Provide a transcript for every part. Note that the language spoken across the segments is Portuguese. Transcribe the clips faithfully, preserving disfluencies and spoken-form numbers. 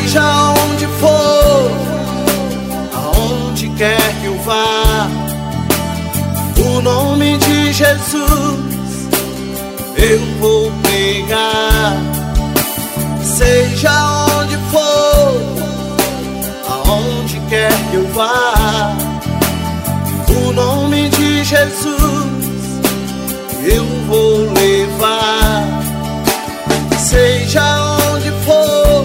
Seja onde for, aonde quer que eu vá, o nome de Jesus eu vou pregar. Seja onde for, aonde quer que eu vá, o nome de Jesus eu vou levar. Seja onde for,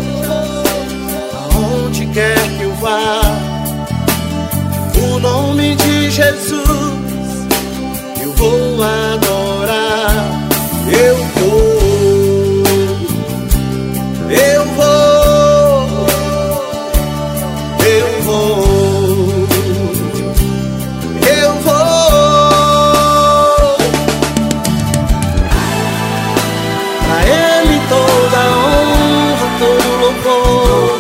aonde quer que eu vá, o nome de Jesus eu vou adorar. Eu vou, eu vou, eu vou, eu vou. Pra Ele toda a honra, todo louvor.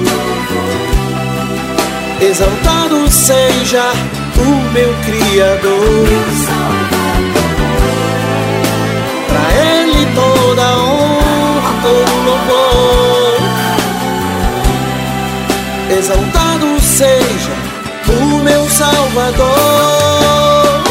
Exaltado seja o meu Criador. Pra Ele toda a honra, todo louvor. Exaltado seja o meu Salvador.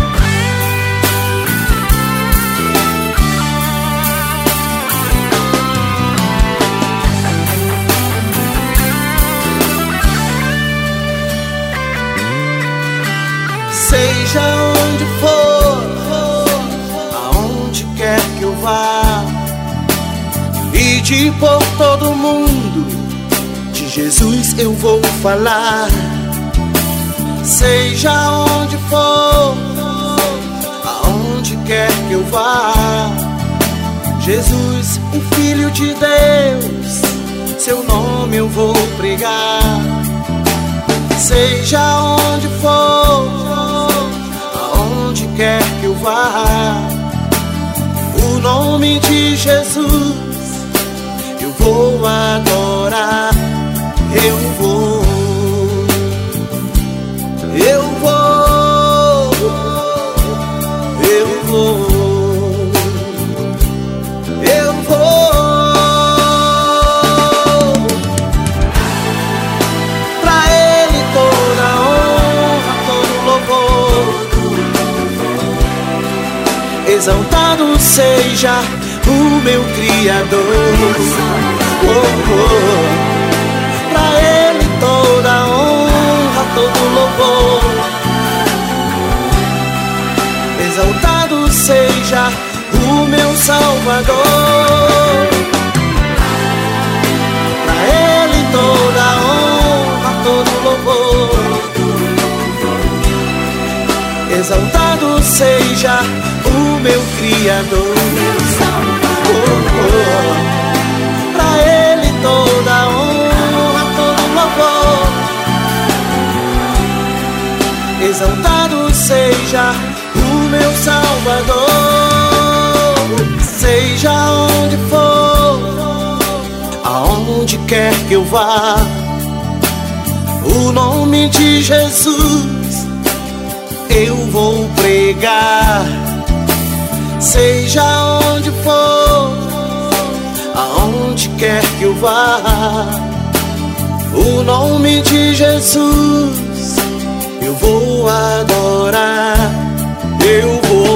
Seja onde for, aonde quer que eu vá, e de por todo mundo de Jesus eu vou falar. Seja onde for, aonde quer que eu vá, Jesus, o Filho de Deus, seu nome eu vou pregar. Seja onde for, aonde quer que eu vá, o nome de Jesus eu vou adorar. Eu vou, eu vou, eu vou, eu vou. Pra Ele toda a honra, todo louvor. Exaltado seja o meu Criador. Oh, oh. Pra Ele toda a honra, todo louvor. Exaltado seja o meu Salvador. Pra Ele toda a honra, todo louvor. Exaltado seja o meu Criador. Oh, oh. Pra Ele toda a honra, todo louvor. Exaltado seja o meu Salvador. Seja onde for, aonde quer que eu vá, o nome de Jesus eu vou pregar. Seja onde for, aonde quer que eu vá, o nome de Jesus eu vou adorar. Eu vou,